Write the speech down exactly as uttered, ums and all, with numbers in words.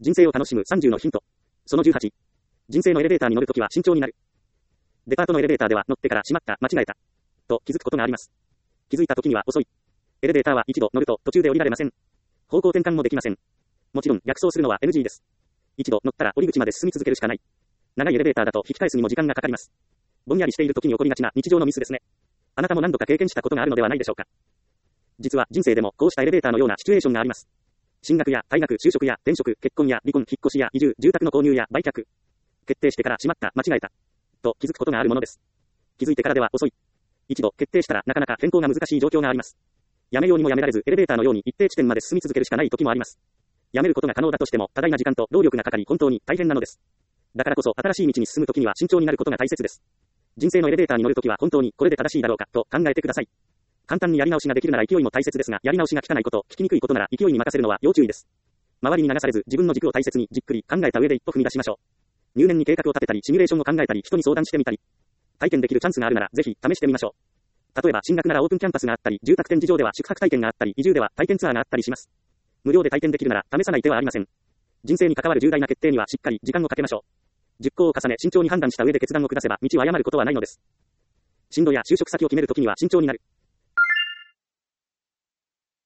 人生を楽しむさんじゅうのヒント。そのじゅうはち。人生のエレベーターに乗るときは慎重になる。デパートのエレベーターでは乗ってからしまった、間違えた。と気づくことがあります。気づいたときには遅い。エレベーターは一度乗ると途中で降りられません。方向転換もできません。もちろん逆走するのは エヌジー です。一度乗ったら降り口まで進み続けるしかない。長いエレベーターだと引き返すにも時間がかかります。ぼんやりしているときに起こりがちな日常のミスですね。あなたも何度か経験したことがあるのではないでしょうか。実は人生でもこうしたエレベーターのようなシチュエーションがあります。進学や退学、就職や転職、結婚や離婚、引っ越しや移住、住宅の購入や売却。決定してからしまった、間違えた。と気づくことがあるものです。気づいてからでは遅い。一度決定したらなかなか変更が難しい状況があります。やめようにもやめられずエレベーターのように一定地点まで進み続けるしかない時もあります。やめることが可能だとしても多大な時間と労力がかかり本当に大変なのです。だからこそ新しい道に進む時には慎重になることが大切です。人生のエレベーターに乗るときは本当にこれで正しいだろうかと考えてください。簡単にやり直しができるなら勢いも大切ですが、やり直しが効かないこと、聞きにくいことなら勢いに任せるのは要注意です。周りに流されず自分の軸を大切にじっくり考えた上で一歩踏み出しましょう。入念に計画を立てたりシミュレーションを考えたり人に相談してみたり、体験できるチャンスがあるならぜひ試してみましょう。例えば進学ならオープンキャンパスがあったり、住宅展示場では宿泊体験があったり、移住では体験ツアーがあったりします。無料で体験できるなら試さない手はありません。人生に関わる重大な決定にはしっかり時間をかけましょう。熟考を重ね慎重に判断した上で決断を下せば道を誤ることはないのです。進路や就職先を決めるときには慎重になる。